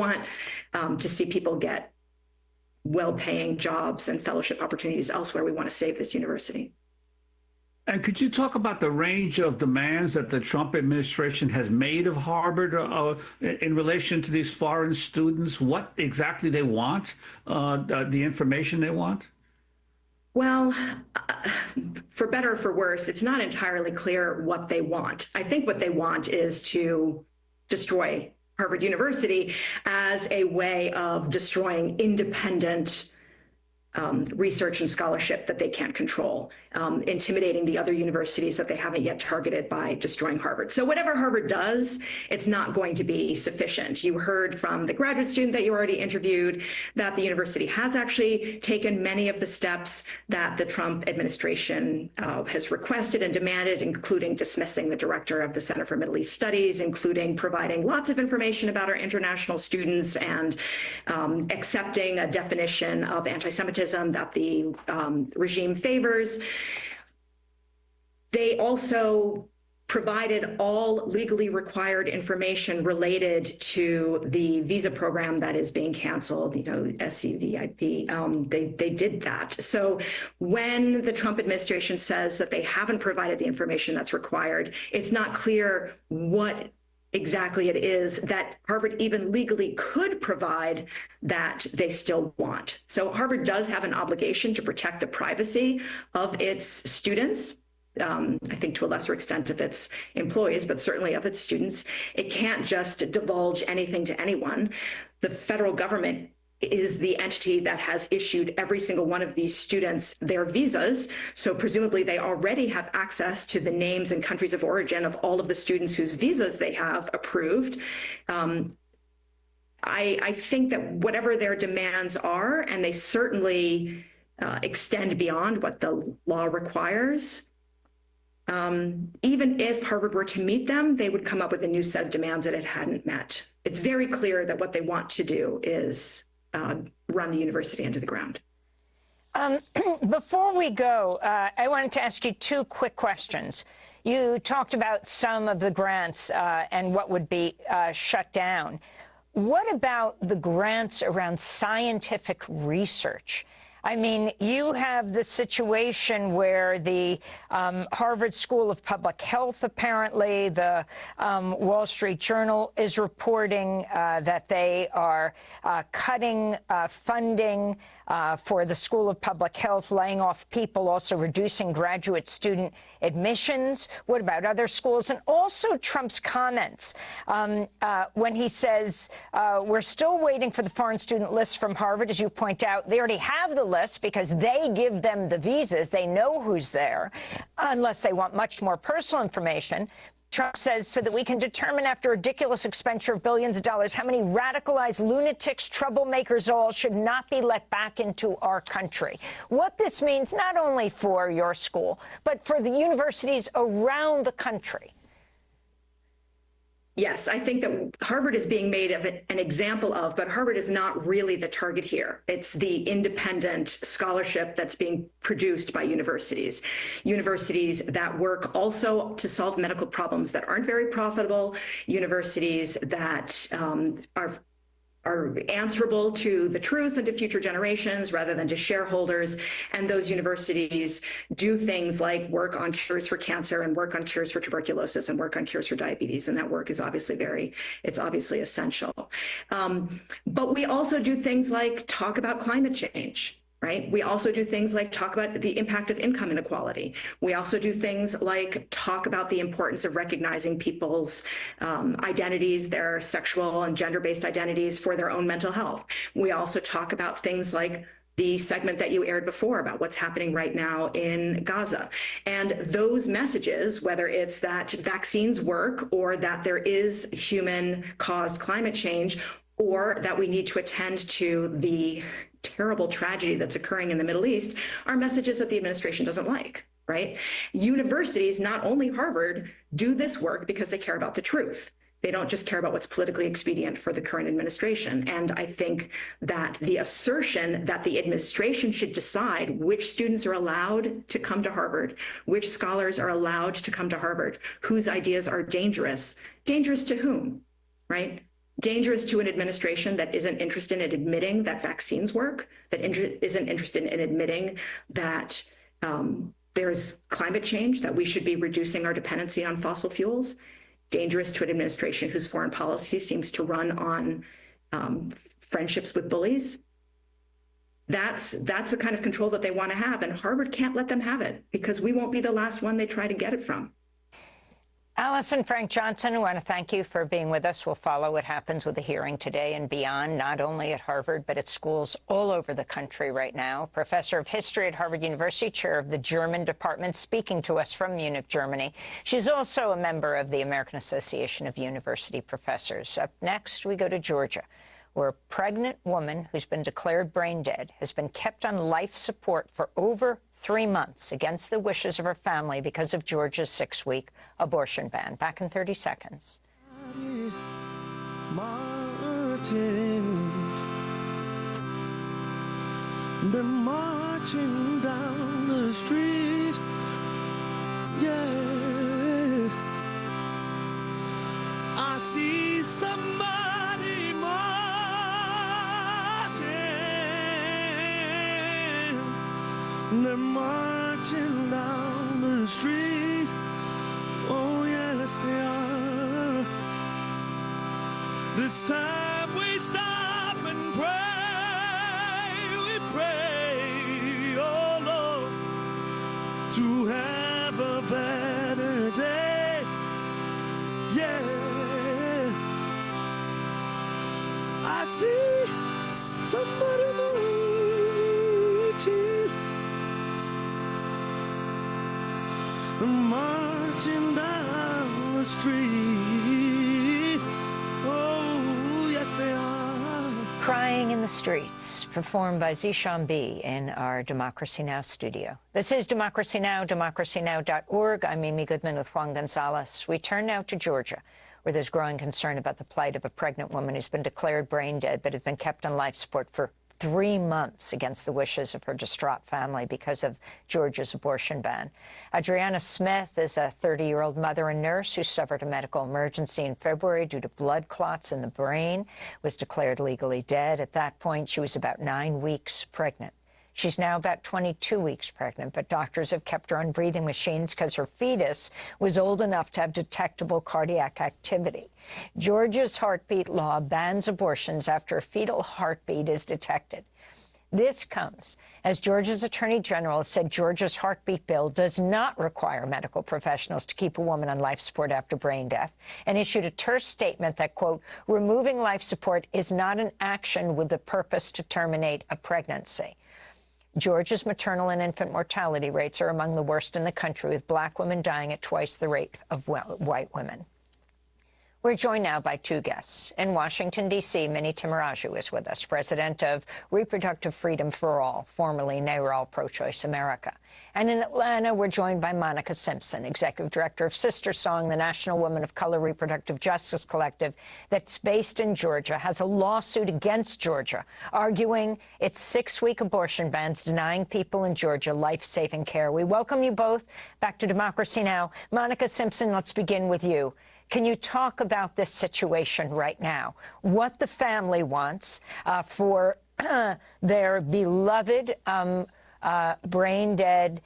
to see people get well-paying jobs and fellowship opportunities elsewhere. We want to save this university. And could you talk about the range of demands that the Trump administration has made of Harvard in relation to these foreign students? What exactly they want, the information they want? Well, for better or for worse, it's not entirely clear what they want. I think what they want is to destroy Harvard University as a way of destroying independent research and scholarship that they can't control, intimidating the other universities that they haven't yet targeted by destroying Harvard. So whatever Harvard does, it's not going to be sufficient. You heard from the graduate student that you already interviewed that the university has actually taken many of the steps that the Trump administration has requested and demanded, including dismissing the director of the Center for Middle East Studies, including providing lots of information about our international students and accepting a definition of anti-Semitism that the regime favors. They also provided all legally required information related to the visa program that is being canceled, SCVIP. They did that. So when the Trump administration says that they haven't provided the information that's required, it's not clear what exactly it is that Harvard even legally could provide that they still want. So Harvard does have an obligation to protect the privacy of its students. I think to a lesser extent of its employees, but certainly of its students. It can't just divulge anything to anyone. The federal government is the entity that has issued every single one of these students their visas. So presumably they already have access to the names and countries of origin of all of the students whose visas they have approved. I think that whatever their demands are, and they certainly extend beyond what the law requires, even if Harvard were to meet them, they would come up with a new set of demands that it hadn't met. It's very clear that what they want to do is run the university into the ground. Before we go, I wanted to ask you two quick questions. You talked about some of the grants and what would be shut down. What about the grants around scientific research? I mean, you have the situation where the Harvard School of Public Health, apparently, the Wall Street Journal is reporting that they are cutting funding for the School of Public Health, laying off people, also reducing graduate student admissions. What about other schools? And also Trump's comments when he says, we're still waiting for the foreign student list from Harvard. As you point out, they already have the list because they give them the visas. They know who's there, unless they want much more personal information. Trump says, so that we can determine after a ridiculous expenditure of billions of dollars how many radicalized lunatics, troublemakers all should not be let back into our country. What this means not only for your school, but for the universities around the country. Yes, I think that Harvard is being made of an example of, but Harvard is not really the target here. It's the independent scholarship that's being produced by universities. Universities that work also to solve medical problems that aren't very profitable, universities that are answerable to the truth and to future generations rather than to shareholders. And those universities do things like work on cures for cancer and work on cures for tuberculosis and work on cures for diabetes. And that work is obviously it's obviously essential. But we also do things like talk about climate change. right? We also do things like talk about the impact of income inequality. We also do things like talk about the importance of recognizing people's identities, their sexual and gender-based identities for their own mental health. We also talk about things like the segment that you aired before about what's happening right now in Gaza. And those messages, whether it's that vaccines work or that there is human-caused climate change, or that we need to attend to the terrible tragedy that's occurring in the Middle East, are messages that the administration doesn't like, right? Universities, not only Harvard, do this work because they care about the truth. They don't just care about what's politically expedient for the current administration. And I think that the assertion that the administration should decide which students are allowed to come to Harvard, which scholars are allowed to come to Harvard, whose ideas are dangerous. Dangerous to whom, right? Dangerous to an administration that isn't interested in admitting that vaccines work, that isn't interested in admitting that there's climate change, that we should be reducing our dependency on fossil fuels. Dangerous to an administration whose foreign policy seems to run on friendships with bullies. That's the kind of control that they want to have, and Harvard can't let them have it because we won't be the last one they try to get it from. Alison Frank Johnson, I want to thank you for being with us. We'll follow what happens with the hearing today and beyond, not only at Harvard, but at schools all over the country right now. Professor of History at Harvard University, chair of the German department, speaking to us from Munich, Germany. She's also a member of the American Association of University Professors. Up next, we go to Georgia, where a pregnant woman who's been declared brain dead has been kept on life support for over 3 months against the wishes of her family because of Georgia's 6-week abortion ban. Back in 30 seconds. They're marching down the street, yeah. I see somebody marching. They're marching down the street. Oh, yes, they are. This time we stop and pray. We pray, oh, Lord, to have a better day. Yeah. I see somebody marching down the street. Oh, yes, they are. Crying in the Streets, performed by Zishan B in our Democracy Now! Studio. This is Democracy Now!, democracynow.org. I'm Amy Goodman with Juan Gonzalez. We turn now to Georgia, where there's growing concern about the plight of a pregnant woman who's been declared brain dead but had been kept on life support for 3 months against the wishes of her distraught family because of Georgia's abortion ban. Adriana Smith is a 30-year-old mother and nurse who suffered a medical emergency in February due to blood clots in the brain, was declared legally dead. At that point, she was about 9 weeks pregnant. She's now about 22 weeks pregnant, but doctors have kept her on breathing machines because her fetus was old enough to have detectable cardiac activity. Georgia's heartbeat law bans abortions after a fetal heartbeat is detected. This comes as Georgia's Attorney General said Georgia's heartbeat bill does not require medical professionals to keep a woman on life support after brain death, and issued a terse statement that, quote, removing life support is not an action with the purpose to terminate a pregnancy. Georgia's maternal and infant mortality rates are among the worst in the country, with black women dying at twice the rate of white women. We're joined now by 2 guests. In Washington, D.C., Minnie Tamaraju is with us, president of Reproductive Freedom for All, formerly NARAL Pro-Choice America. And in Atlanta, we're joined by Monica Simpson, executive director of Sister Song, the National Women of Color Reproductive Justice Collective that's based in Georgia, has a lawsuit against Georgia, arguing its 6-week abortion bans denying people in Georgia life-saving care. We welcome you both back to Democracy Now! Monica Simpson, let's begin with you. Can you talk about this situation right now? What the family wants for their beloved brain-dead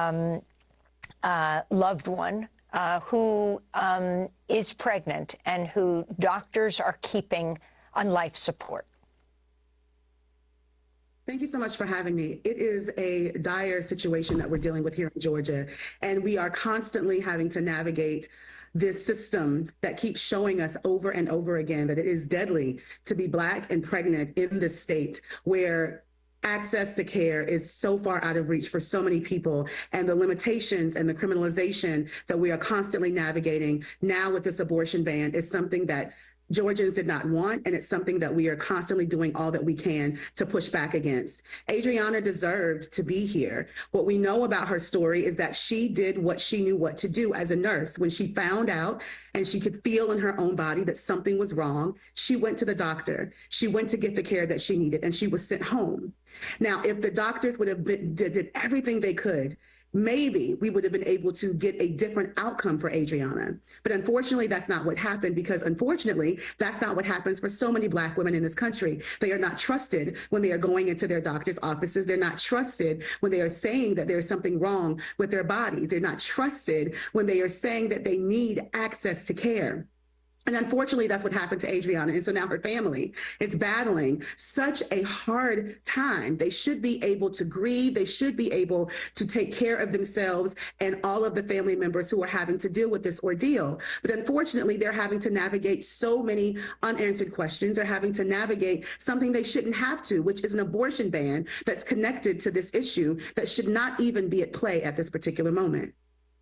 loved one who is pregnant and who doctors are keeping on life support? Thank you so much for having me. It is a dire situation that we're dealing with here in Georgia, and we are constantly having to navigate this system that keeps showing us over and over again that it is deadly to be Black and pregnant in this state where access to care is so far out of reach for so many people, and the limitations and the criminalization that we are constantly navigating now with this abortion ban is something that Georgians did not want, and it's something that we are constantly doing all that we can to push back against. Adriana deserved to be here. What we know about her story is that she did what she knew what to do as a nurse. When she found out and she could feel in her own body that something was wrong, she went to the doctor. She went to get the care that she needed, and she was sent home. Now, if the doctors would have did everything they could, maybe we would have been able to get a different outcome for Adriana. But unfortunately, that's not what happened, because unfortunately, that's not what happens for so many Black women in this country. They are not trusted when they are going into their doctor's offices. They're not trusted when they are saying that there's something wrong with their bodies. They're not trusted when they are saying that they need access to care. And unfortunately, that's what happened to Adriana. And so now her family is battling such a hard time. They should be able to grieve. They should be able to take care of themselves and all of the family members who are having to deal with this ordeal. But unfortunately, they're having to navigate so many unanswered questions. They're having to navigate something they shouldn't have to, which is an abortion ban that's connected to this issue that should not even be at play at this particular moment.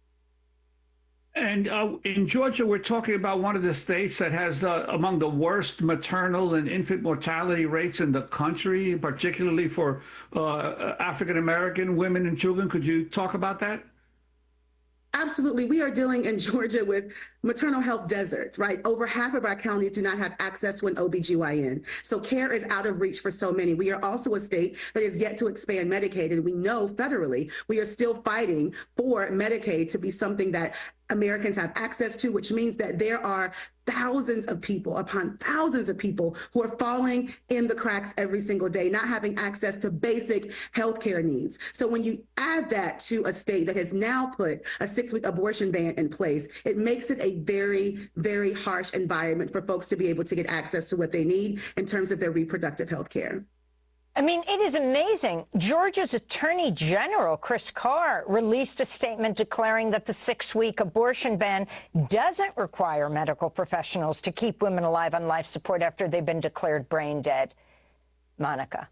And in Georgia, we're talking about one of the states that has among the worst maternal and infant mortality rates in the country, particularly for African-American women and children. Could you talk about that? Absolutely. We are dealing in Georgia with maternal health deserts, right? Over half of our counties do not have access to an OBGYN. So care is out of reach for so many. We are also a state that is yet to expand Medicaid. And we know federally, we are still fighting for Medicaid to be something that Americans have access to, which means that there are thousands of people upon thousands of people who are falling in the cracks every single day, not having access to basic healthcare needs. So when you add that to a state that has now put a 6-week abortion ban in place, it makes it a very, very harsh environment for folks to be able to get access to what they need in terms of their reproductive health care. I mean, it is amazing. Georgia's Attorney General, Chris Carr, released a statement declaring that the 6-week abortion ban doesn't require medical professionals to keep women alive on life support after they've been declared brain dead. Monica.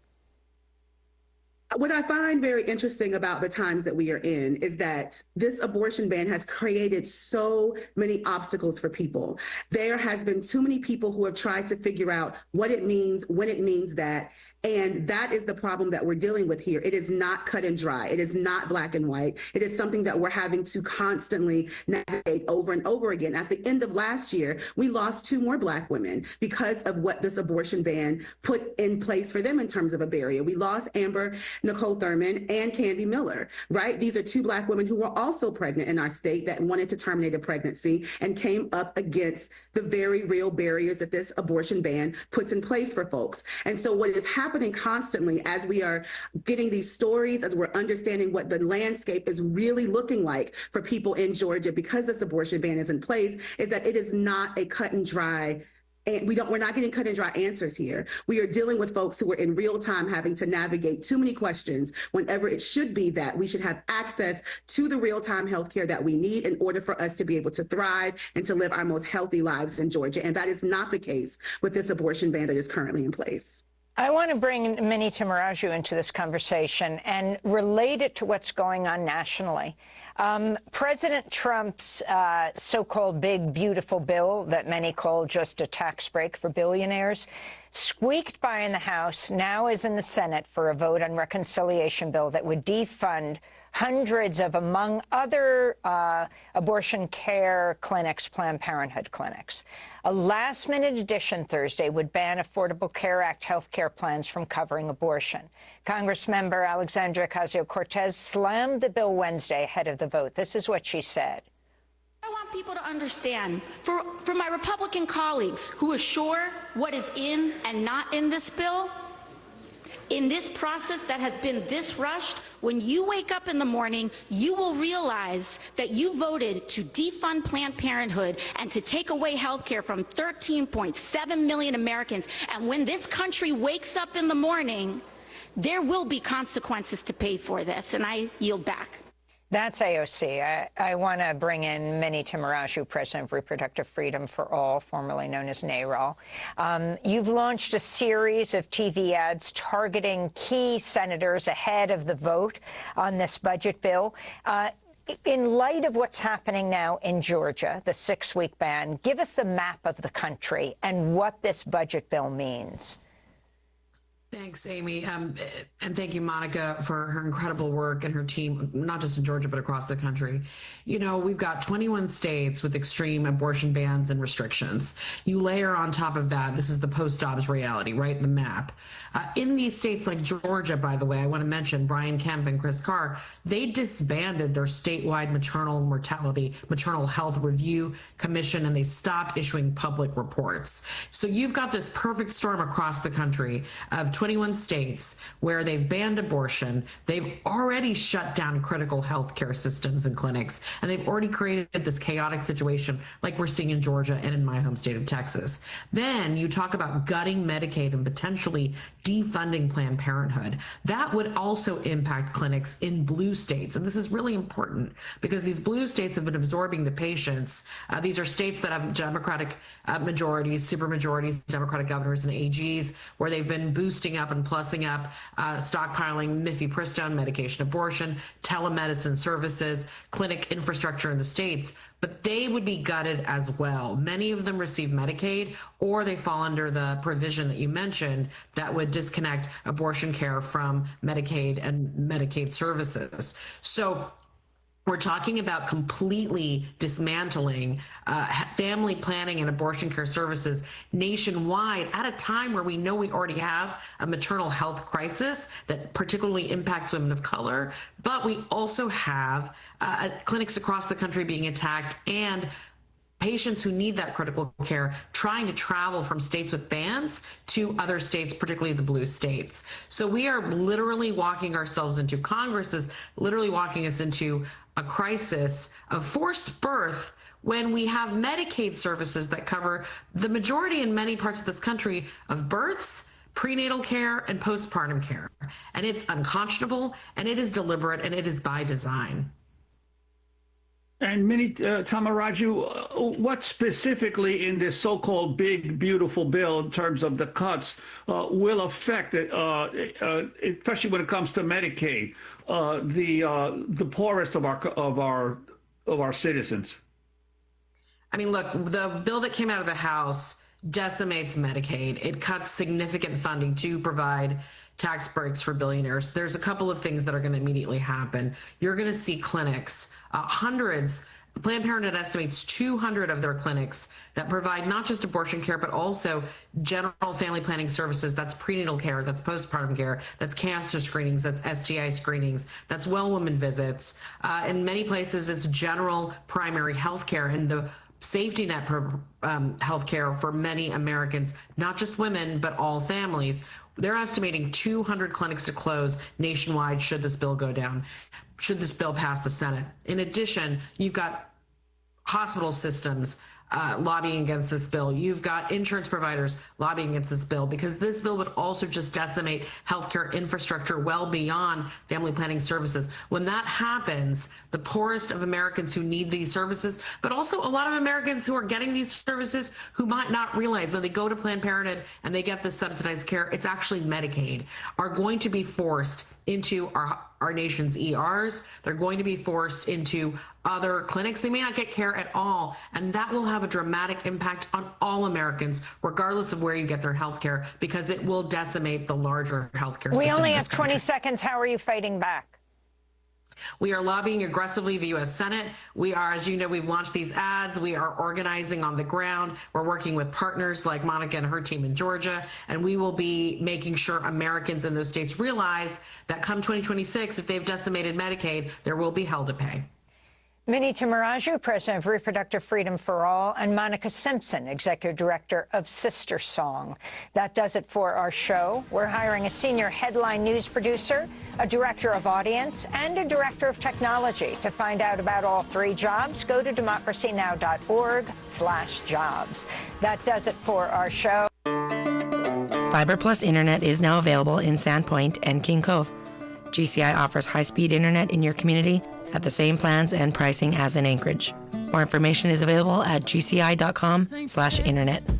What I find very interesting about the times that we are in is that this abortion ban has created so many obstacles for people. There has been too many people who have tried to figure out what it means, when it means that. And that is the problem that we're dealing with here. It is not cut and dry. It is not black and white. It is something that we're having to constantly navigate over and over again. At the end of last year, we lost 2 more Black women because of what this abortion ban put in place for them in terms of a barrier. We lost Amber Nicole Thurman and Candy Miller, right? These are 2 Black women who were also pregnant in our state that wanted to terminate a pregnancy and came up against the very real barriers that this abortion ban puts in place for folks. And so what is happening constantly as we are getting these stories, as we're understanding what the landscape is really looking like for people in Georgia because this abortion ban is in place, is that it is not a cut and dry. And we're not getting cut and dry answers here. We are dealing with folks who are in real time having to navigate too many questions whenever it should be that we should have access to the real time healthcare that we need in order for us to be able to thrive and to live our most healthy lives in Georgia. And that is not the case with this abortion ban that is currently in place. I want to bring Mini Tamaraju into this conversation and relate it to what's going on nationally. President Trump's so-called big, beautiful bill that many call just a tax break for billionaires squeaked by in the House, now is in the Senate for a vote on reconciliation bill that would defund hundreds of, among other abortion care clinics, Planned Parenthood clinics. A last-minute addition Thursday would ban Affordable Care Act health care plans from covering abortion. Congressmember Alexandria Ocasio-Cortez slammed the bill Wednesday ahead of the vote. This is what she said. I want people to understand, for my Republican colleagues who are sure what is in and not in this bill, in this process that has been this rushed, when you wake up in the morning, you will realize that you voted to defund Planned Parenthood and to take away health care from 13.7 million Americans. And when this country wakes up in the morning, there will be consequences to pay for this, and I yield back. That's AOC. I want to bring in Mini Tamaraju, President of Reproductive Freedom for All, formerly known as NARAL. You've launched a series of TV ads targeting key senators ahead of the vote on this budget bill. In light of what's happening now in Georgia, the 6-week ban, give us the map of the country and what this budget bill means. Thanks, Amy. And thank you, Monica, for her incredible work and her team, not just in Georgia, but across the country. You know, we've got 21 states with extreme abortion bans and restrictions. You layer on top of that, this is the post-Dobbs reality, right? The map. In these states like Georgia, by the way, I want to mention Brian Kemp and Chris Carr, they disbanded their statewide maternal health review commission, and they stopped issuing public reports. So you've got this perfect storm across the country of 21 states where they've banned abortion. They've already shut down critical health care systems and clinics, and they've already created this chaotic situation like we're seeing in Georgia and in my home state of Texas. Then you talk about gutting Medicaid and potentially defunding Planned Parenthood. That would also impact clinics in blue states. And this is really important because these blue states have been absorbing the patients. These are states that have Democratic majorities, supermajorities, Democratic governors and AGs, where they've been boosting up and plussing up, stockpiling mifepristone, medication abortion, telemedicine services, clinic infrastructure in the states. But they would be gutted as well. Many of them receive Medicaid, or they fall under the provision that you mentioned that would disconnect abortion care from Medicaid and Medicaid services. So we're talking about completely dismantling family planning and abortion care services nationwide at a time where we know we already have a maternal health crisis that particularly impacts women of color, but we also have clinics across the country being attacked and patients who need that critical care trying to travel from states with bans to other states, particularly the blue states. So we are literally walking ourselves into, Congress is literally walking us into a crisis of forced birth when we have Medicaid services that cover the majority in many parts of this country of births, prenatal care, and postpartum care. And it's unconscionable, and it is deliberate, and it is by design. And Mini Tamaraju, what specifically in this so-called big, beautiful bill in terms of the cuts will affect it, especially when it comes to Medicaid, the poorest of our citizens? I mean, look, the bill that came out of the House decimates Medicaid. It cuts significant funding to provide tax breaks for billionaires. There's a couple of things that are going to immediately happen. You're going to see clinics, hundreds. Planned Parenthood estimates 200 of their clinics that provide not just abortion care, but also general family planning services. That's prenatal care, that's postpartum care, that's cancer screenings, that's STI screenings, that's well woman visits. In many places, it's general primary health care and the safety net health care for many Americans, not just women, but all families. They're estimating 200 clinics to close nationwide should this bill go down, should this bill pass the Senate. In addition, you've got hospital systems lobbying against this bill. You've got insurance providers lobbying against this bill because this bill would also just decimate healthcare infrastructure well beyond family planning services. When that happens, the poorest of Americans who need these services, but also a lot of Americans who are getting these services who might not realize when they go to Planned Parenthood and they get this subsidized care, it's actually Medicaid, are going to be forced into our nation's ERs. They're going to be forced into other clinics. They may not get care at all. And that will have a dramatic impact on all Americans, regardless of where you get their health care, because it will decimate the larger healthcare system. We only have 20 seconds. How are you fighting back? We are lobbying aggressively the U.S. Senate. We are, as you know, we've launched these ads. We are organizing on the ground. We're working with partners like Monica and her team in Georgia. And we will be making sure Americans in those states realize that come 2026, if they've decimated Medicaid, there will be hell to pay. Mini Tamaraju, President of Reproductive Freedom for All, and Monica Simpson, Executive Director of Sister Song. That does it for our show. We're hiring a senior headline news producer, a director of audience, and a director of technology. To find out about all three jobs, go to democracynow.org/jobs. That does it for our show. Fiber Plus Internet is now available in Sandpoint and King Cove. GCI offers high-speed internet in your community at the same plans and pricing as in Anchorage. More information is available at gci.com/internet.